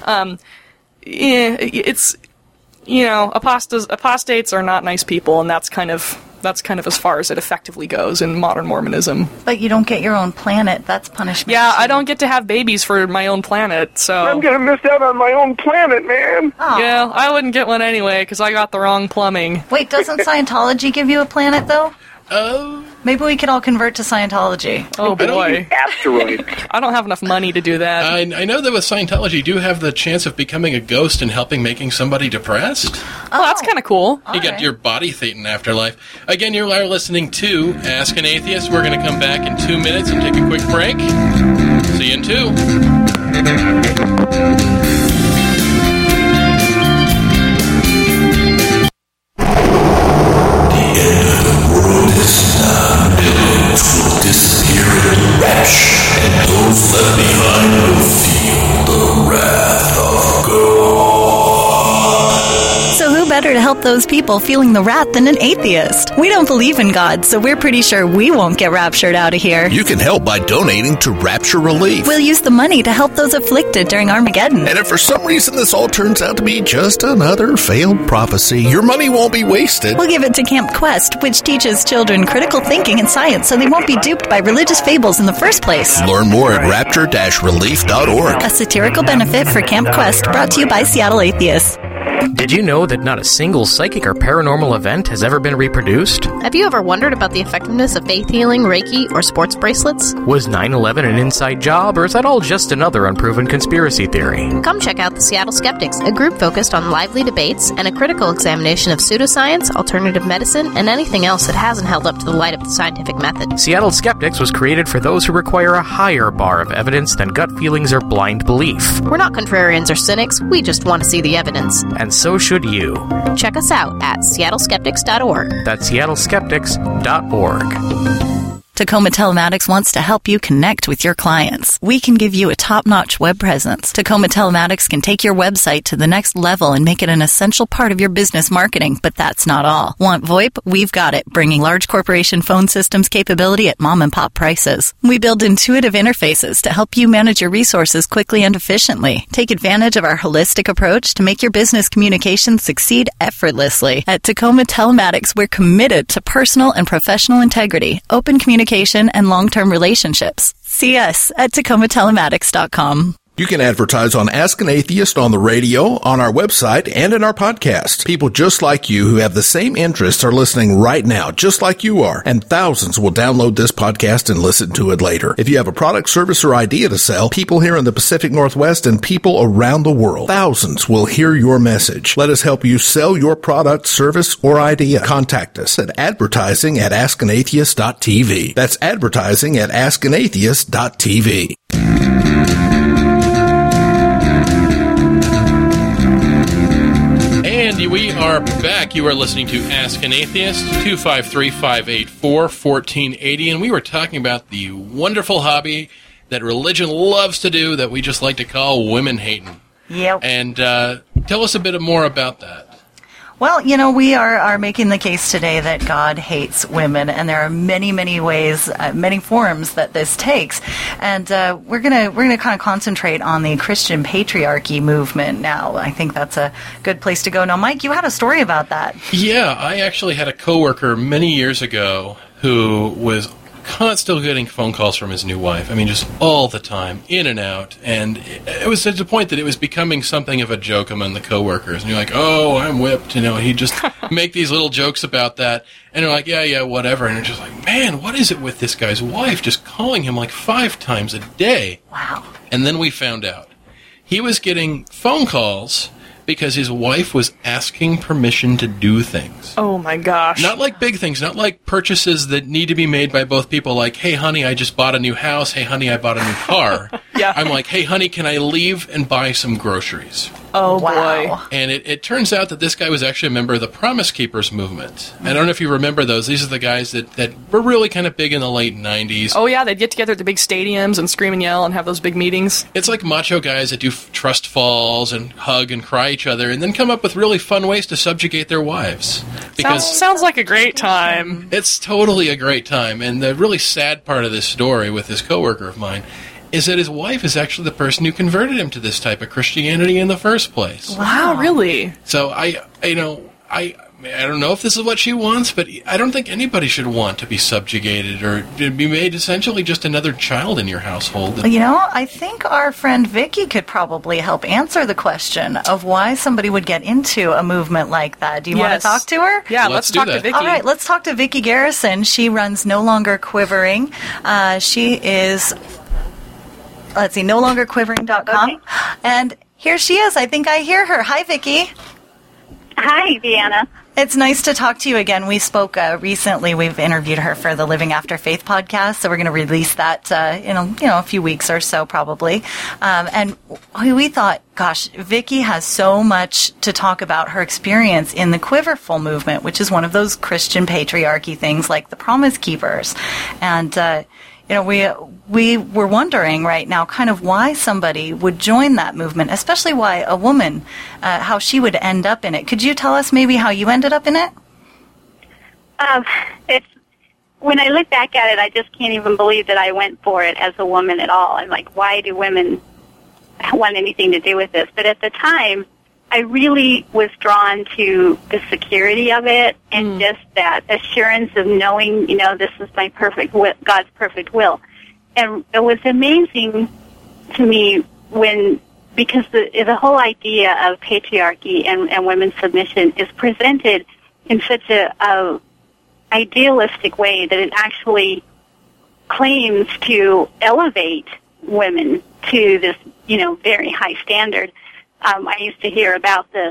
It's apostates are not nice people, and that's kind of as far as it effectively goes in modern Mormonism. But you don't get your own planet. That's punishment. Yeah, too. I don't get to have babies for my own planet, so... I'm going to miss out on my own planet, man. Aw. Yeah, I wouldn't get one anyway, because I got the wrong plumbing. Wait, doesn't Scientology give you a planet, though? Maybe we could all convert to Scientology. Oh boy. Asteroid. I don't have enough money to do that. I know that with Scientology, you do have the chance of becoming a ghost and helping making somebody depressed. Oh, that's kind of cool. You get your body fate in afterlife. Again, you are listening to Ask an Atheist. We're going to come back in 2 minutes and take a quick break. See you in 2. Will disappear in a rapture, and those those people feeling the wrath than an atheist. We don't believe in God, so we're pretty sure we won't get raptured out of here. You can help by donating to Rapture Relief. We'll use the money to help those afflicted during Armageddon. And if for some reason this all turns out to be just another failed prophecy, your money won't be wasted. We'll give it to Camp Quest, which teaches children critical thinking and science so they won't be duped by religious fables in the first place. Learn more at rapture-relief.org. A satirical benefit for Camp Quest, brought to you by Seattle Atheists. Did you know that not a single psychic or paranormal event has ever been reproduced? Have you ever wondered about the effectiveness of faith healing, Reiki, or sports bracelets? Was 9/11 an inside job, or is that all just another unproven conspiracy theory? Come check out the Seattle Skeptics, a group focused on lively debates and a critical examination of pseudoscience, alternative medicine, and anything else that hasn't held up to the light of the scientific method. Seattle Skeptics was created for those who require a higher bar of evidence than gut feelings or blind belief. We're not contrarians or cynics, we just want to see the evidence. And so should you. Check us out at seattleskeptics.org. That's seattleskeptics.org. Tacoma Telematics wants to help you connect with your clients. We can give you a top-notch web presence. Tacoma Telematics can take your website to the next level and make it an essential part of your business marketing, but that's not all. Want VoIP? We've got it, bringing large corporation phone systems capability at mom-and-pop prices. We build intuitive interfaces to help you manage your resources quickly and efficiently. Take advantage of our holistic approach to make your business communications succeed effortlessly. At Tacoma Telematics, we're committed to personal and professional integrity, open communication, and long-term relationships. See us at TacomaTelematics.com. You can advertise on Ask an Atheist on the radio, on our website, and in our podcast. People just like you who have the same interests are listening right now, just like you are, and thousands will download this podcast and listen to it later. If you have a product, service, or idea to sell, people here in the Pacific Northwest and people around the world, thousands will hear your message. Let us help you sell your product, service, or idea. Contact us at advertising@askanatheist.tv. That's advertising@askanatheist.tv. And we are back. You are listening to Ask an Atheist, 253-584-1480, and we were talking about the wonderful hobby that religion loves to do that we just like to call women hating. Yep. And tell us a bit more about that. Well, we are making the case today that God hates women, and there are many, many ways, many forms that this takes. And we're gonna kind of concentrate on the Christian patriarchy movement now. I think that's a good place to go. Now, Mike, you had a story about that. Yeah, I actually had a coworker many years ago who was constantly getting phone calls from his new wife. I mean, just all the time, in and out. And it was to the point that it was becoming something of a joke among the coworkers. And you're like, oh, I'm whipped. He'd just make these little jokes about that. And they're like, yeah, whatever. And you're just like, man, what is it with this guy's wife just calling him like 5 times a day? Wow. And then we found out he was getting phone calls because his wife was asking permission to do things. Oh my gosh. Not like big things, not like purchases that need to be made by both people, like, hey, honey, I just bought a new house. Hey, honey, I bought a new car. Yeah. I'm like, hey, honey, can I leave and buy some groceries? Oh, Wow. boy. And it turns out that this guy was actually a member of the Promise Keepers movement. I don't know if you remember those. These are the guys that were really kind of big in the late 90s. Oh, yeah, they'd get together at the big stadiums and scream and yell and have those big meetings. It's like macho guys that do trust falls and hug and cry each other and then come up with really fun ways to subjugate their wives. Sounds like a great time. It's totally a great time. And the really sad part of this story with this coworker of mine is that his wife is actually the person who converted him to this type of Christianity in the first place. Wow, really? So I don't know if this is what she wants, but I don't think anybody should want to be subjugated or to be made essentially just another child in your household. I think our friend Vicky could probably help answer the question of why somebody would get into a movement like that. Do you want to talk to her? Yeah, Let's let's do talk to that. Vicky. All right, let's talk to Vicky Garrison. She runs No Longer Quivering. She is, NoLongerQuivering.com. Okay. And here she is. I think I hear her. Hi, Vicky. Hi, Deanna. It's nice to talk to you again. We spoke recently. We've interviewed her for the Living After Faith podcast, so we're going to release that in a few weeks or so, probably. And we thought, gosh, Vicky has so much to talk about her experience in the Quiverful movement, which is one of those Christian patriarchy things like the Promise Keepers. And we were wondering right now kind of why somebody would join that movement, especially why a woman, how she would end up in it. Could you tell us maybe how you ended up in it? When I look back at it, I just can't even believe that I went for it as a woman at all. I'm like, why do women want anything to do with this? But at the time, I really was drawn to the security of it and just that assurance of knowing, this is my God's perfect will. And it was amazing to me because the whole idea of patriarchy and women's submission is presented in such a idealistic way that it actually claims to elevate women to this, very high standard. I used to hear about the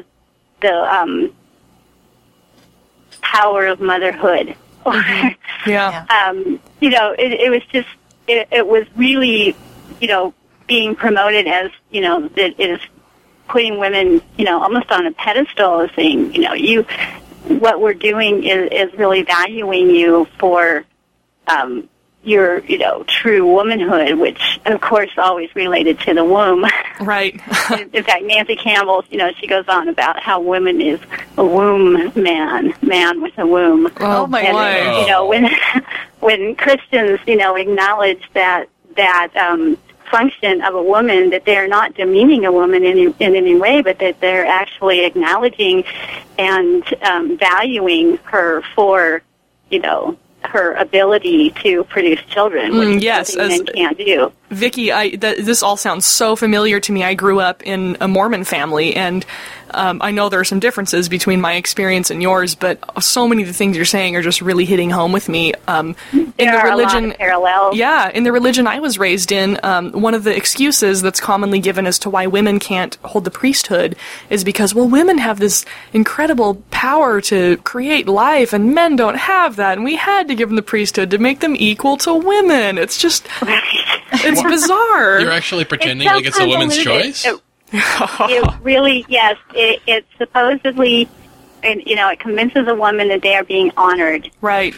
power of motherhood. Yeah. It was just, it was really, being promoted as, that it is putting women, almost on a pedestal, as saying, what we're doing is really valuing you for your, true womanhood, which, of course, always related to the womb. Right. In fact, Nancy Campbell, she goes on about how woman is a womb man with a womb. Oh, my God. When Christians, acknowledge that function of a woman, that they're not demeaning a woman in any way, but that they're actually acknowledging and valuing her for, her ability to produce children, which is something men can't do. Vicki, this all sounds so familiar to me. I grew up in a Mormon family, and I know there are some differences between my experience and yours, but so many of the things you're saying are just really hitting home with me. There are a lot of parallels. Yeah, in the religion I was raised in, one of the excuses that's commonly given as to why women can't hold the priesthood is because, women have this incredible power to create life, and men don't have that, and we had to give them the priesthood to make them equal to women. It's just... It's bizarre. You're actually pretending like it's a woman's choice? It really, yes. It supposedly, it convinces a woman that they are being honored. Right.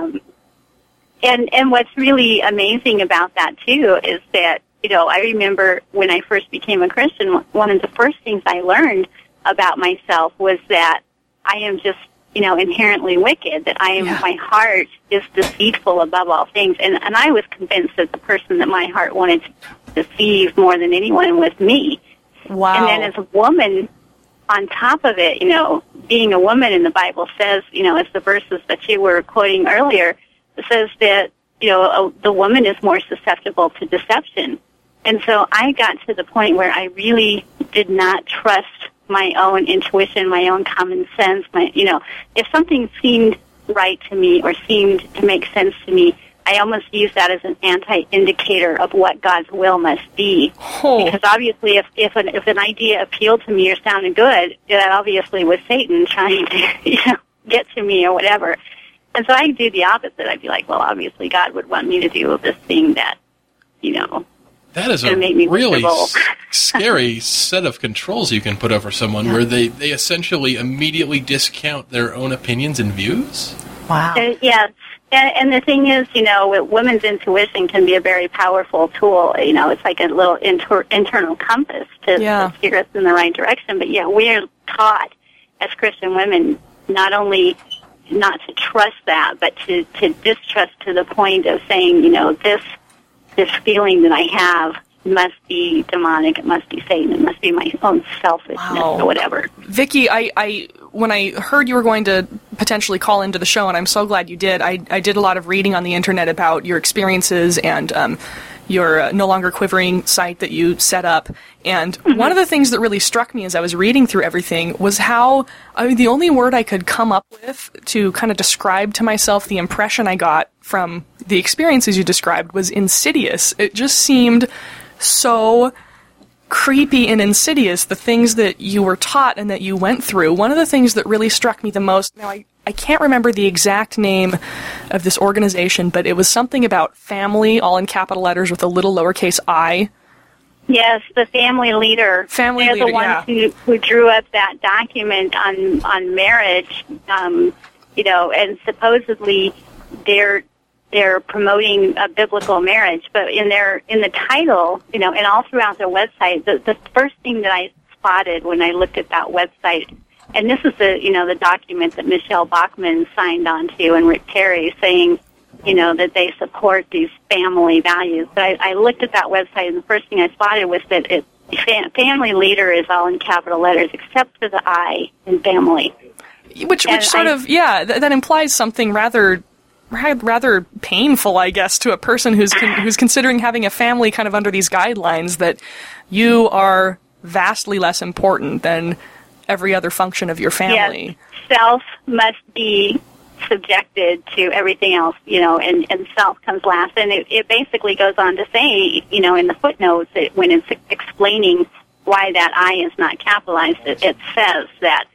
And what's really amazing about that, too, is that, I remember when I first became a Christian, one of the first things I learned about myself was that I am just, inherently wicked, that my heart is deceitful above all things. And I was convinced that the person that my heart wanted to deceive more than anyone was me. Wow. And then as a woman, on top of it, being a woman in the Bible says, as the verses that you were quoting earlier, it says that, the woman is more susceptible to deception. And so I got to the point where I really did not trust my own intuition, my own common sense. If something seemed right to me or seemed to make sense to me, I almost use that as an anti-indicator of what God's will must be. Oh. Because obviously, if an idea appealed to me or sounded good, that obviously was Satan trying to get to me or whatever. And so I do the opposite. I'd be like, well, obviously God would want me to do this thing that, that is a really scary set of controls you can put over someone where they essentially immediately discount their own opinions and views. Wow. Yes. And the thing is, women's intuition can be a very powerful tool. It's like a little internal compass to steer us in the right direction. But, we're taught as Christian women not only not to trust that, but to distrust to the point of saying, this feeling that I have must be demonic, it must be Satan, it must be my own selfishness or whatever. Vicki, I when I heard you were going to potentially call into the show, and I'm so glad you did, I did a lot of reading on the internet about your experiences and your No Longer Quivering site that you set up. And one of the things that really struck me as I was reading through everything was how, the only word I could come up with to kind of describe to myself the impression I got from the experiences you described was insidious. It just seemed so creepy and insidious, the things that you were taught and that you went through. One of the things that really struck me the most, now I can't remember the exact name of this organization, but it was something about family, all in capital letters with a little lowercase I. Yes, the Family Leader. They're the ones who drew up that document on marriage, and supposedly they're they're promoting a biblical marriage, but in the title, and all throughout their website, the first thing that I spotted when I looked at that website, and this is the document that Michelle Bachmann signed onto, and Rick Perry saying, that they support these family values. But I looked at that website, and the first thing I spotted was that family leader is all in capital letters, except for the I in family. Which that implies something rather painful, I guess, to a person who's considering having a family kind of under these guidelines, that you are vastly less important than every other function of your family. Yes. Self must be subjected to everything else, and self comes last. And it basically goes on to say, in the footnotes, when it's explaining why that I is not capitalized, it says that,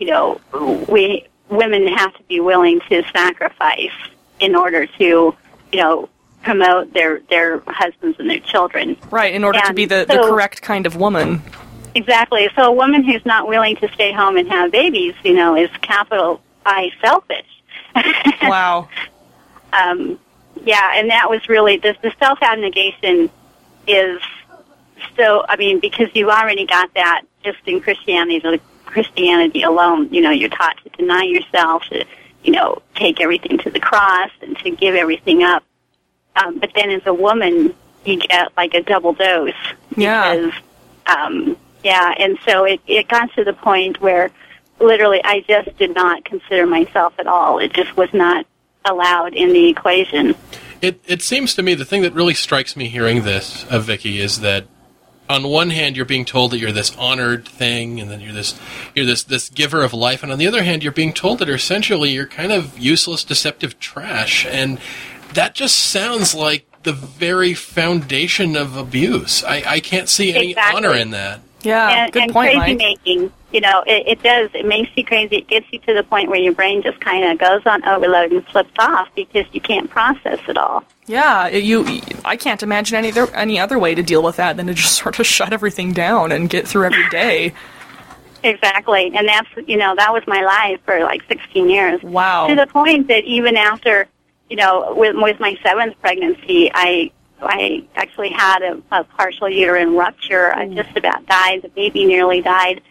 women have to be willing to sacrifice in order to, promote their husbands and their children. Right, in order to be the correct kind of woman. Exactly. So a woman who's not willing to stay home and have babies, is capital I selfish. Wow. And that was really, the self-abnegation is so, because you already got that just in Christianity alone. You're taught to deny yourself, to, take everything to the cross and to give everything up. But then as a woman, you get like a double dose. Yeah. Because, and so it got to the point where literally I just did not consider myself at all. It just was not allowed in the equation. It seems to me the thing that really strikes me hearing this of Vicki is that on one hand you're being told that you're this honored thing, and then you're this giver of life, and on the other hand you're being told that essentially you're kind of useless, deceptive trash, and that just sounds like the very foundation of abuse. I can't see any honor in that. Yeah, good point, crazy Mike. making, it does. It makes you crazy. It gets you to the point where your brain just kind of goes on overload and flips off because you can't process it all. Yeah, I can't imagine any other way to deal with that than to just sort of shut everything down and get through every day. Exactly, and that's that was my life for like 16 years. Wow. To the point that even after with my 7th pregnancy, I actually had a partial uterine rupture. I just about died. The baby nearly died.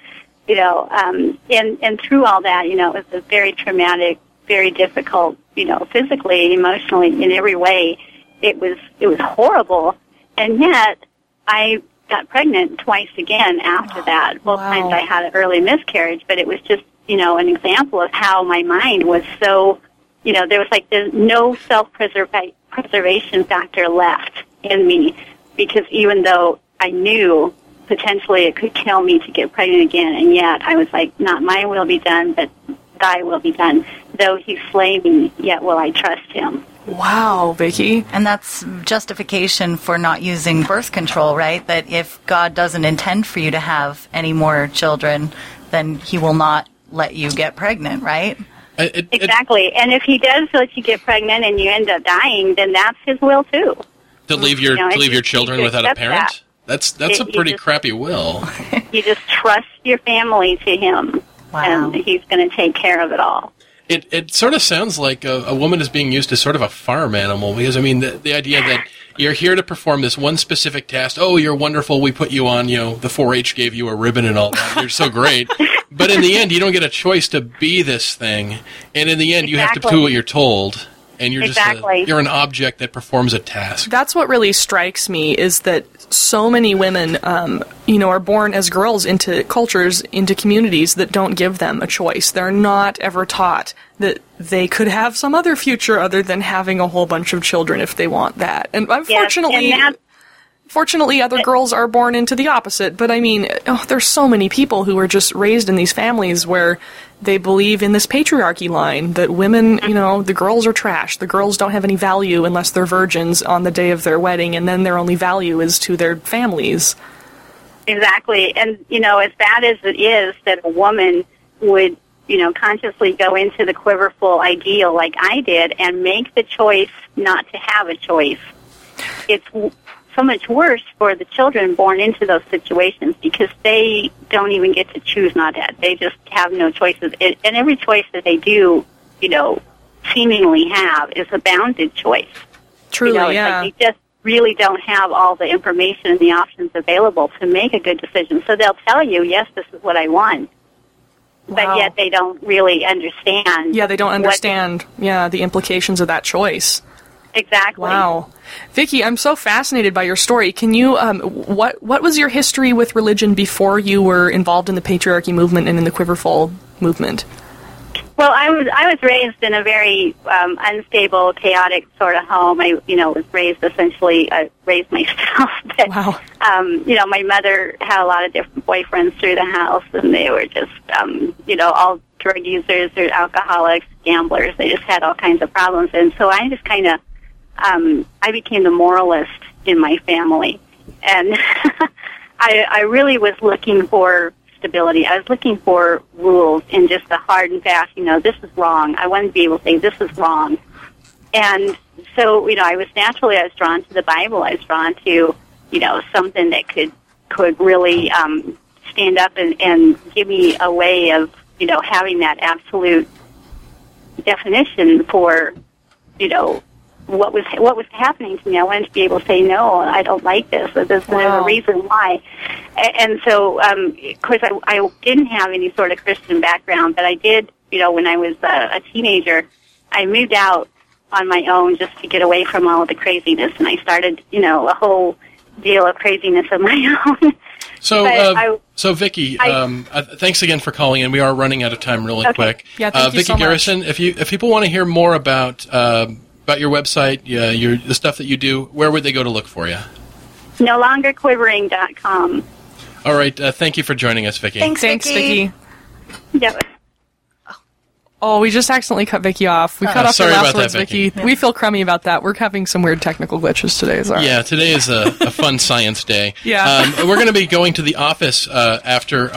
And through all that, it was a very traumatic, very difficult, physically, emotionally, in every way. It was horrible. And yet, I got pregnant twice again after that. Both times I had an early miscarriage, but it was just, an example of how my mind was so, there was like no self-preservation factor left in me, because even though I knew potentially it could kill me to get pregnant again, and yet I was like, not my will be done, but thy will be done. Though he slay me, yet will I trust him. Wow, Vicki. And that's justification for not using birth control, right? That if God doesn't intend for you to have any more children, then he will not let you get pregnant, right? Exactly. And if he does let you get pregnant and you end up dying, then that's his will too. To leave your children without a parent? That's a pretty crappy will. You just trust your family to him, and he's going to take care of it all. It sort of sounds like a woman is being used as sort of a farm animal, because, the idea that you're here to perform this one specific task. Oh, you're wonderful. We put you on, the 4-H gave you a ribbon and all that. You're so great. But in the end, you don't get a choice to be this thing. And in the end, you have to do what you're told. And you're just you're an object that performs a task. That's what really strikes me, is that so many women, are born as girls into cultures, into communities that don't give them a choice. They're not ever taught that they could have some other future other than having a whole bunch of children if they want that. And unfortunately, fortunately, other girls are born into the opposite. But there's so many people who are just raised in these families where they believe in this patriarchy line that women, the girls are trash. The girls don't have any value unless they're virgins on the day of their wedding, and then their only value is to their families. Exactly. And, as bad as it is that a woman would, consciously go into the quiverful ideal like I did and make the choice not to have a choice, it's so much worse for the children born into those situations, because they don't even get to choose not to. They just have no choices. And every choice that they do, seemingly have is a bounded choice. Truly, It's yeah. like they just really don't have all the information and the options available to make a good decision. So they'll tell you, yes, this is what I want, but yet they don't really understand. Yeah, they don't understand, the implications of that choice. Exactly. Wow. Vicki, I'm so fascinated by your story. Can you, what was your history with religion before you were involved in the patriarchy movement and in the Quiverful movement? Well, I was raised in a very unstable, chaotic sort of home. I, was raised essentially, raised myself. But, wow. My mother had a lot of different boyfriends through the house, and they were just, all drug users or alcoholics, gamblers. They just had all kinds of problems. And so I just kind of, I became the moralist in my family. And I really was looking for stability. I was looking for rules and just the hard and fast, this is wrong. I wanted to be able to say, this is wrong. And so, I was drawn to the Bible. I was drawn to, something that could really stand up and give me a way of, having that absolute definition for, what was happening to me. I wanted to be able to say, no, I don't like this, or there's a reason why. And so, of course, I didn't have any sort of Christian background, but I did, when I was a teenager, I moved out on my own just to get away from all of the craziness, and I started, a whole deal of craziness of my own. So, Vicki, thanks again for calling in. We are running out of time really quick. Yeah, thank you Vicki so much. Garrison, if people want to hear more about your website, the stuff that you do, where would they go to look for you? NoLongerQuivering.com. All right. Thank you for joining us, Vicki. Thanks, Vicki. Yep. Oh, we just accidentally cut Vicki off. We cut off her sorry last about words, that, Vicki. We feel crummy about that. We're having some weird technical glitches today. Is all right. Yeah, today is a fun science day. Yeah. We're going to be going to the office after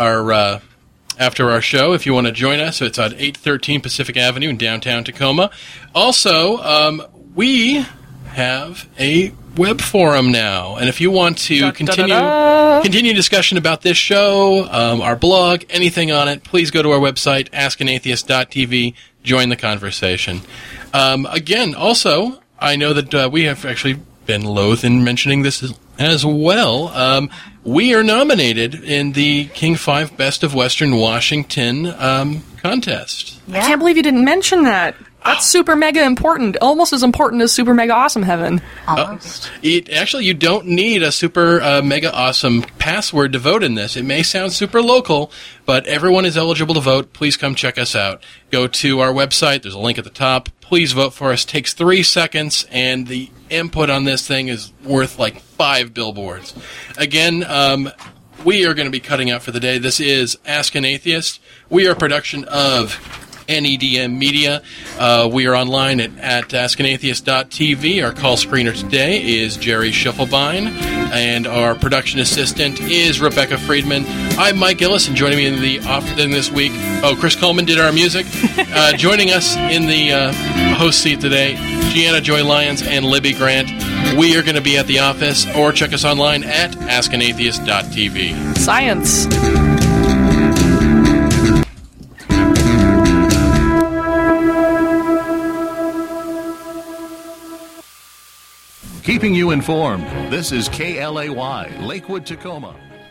our show. If you want to join us, it's on 813 Pacific Avenue in downtown Tacoma. Also, we have a web forum now, and if you want to continue discussion about this show, our blog, anything on it, please go to our website, askanatheist.tv, join the conversation. Again, also, I know that we have actually been loath in mentioning this as well. We are nominated in the King 5 Best of Western Washington contest. I can't believe you didn't mention that. That's super mega important. Almost as important as super mega awesome heaven. Almost. Actually, you don't need a super mega awesome password to vote in this. It may sound super local, but everyone is eligible to vote. Please come check us out. Go to our website. There's a link at the top. Please vote for us. It takes 3 seconds, and the input on this thing is worth like 5 billboards. Again, we are going to be cutting out for the day. This is Ask an Atheist. We are a production of NEDM Media. We are online at askanatheist.tv. Our call screener today is Jerry Schiffelbein, and our production assistant is Rebecca Friedman. I'm Mike Gillis, and joining me in this week, Chris Coleman did our music. Joining us in the host seat today, Gianna Joy Lyons and Libby Grant. We are going to be at the office, or check us online at askanatheist.tv. Science. Keeping you informed, this is KLAY, Lakewood, Tacoma.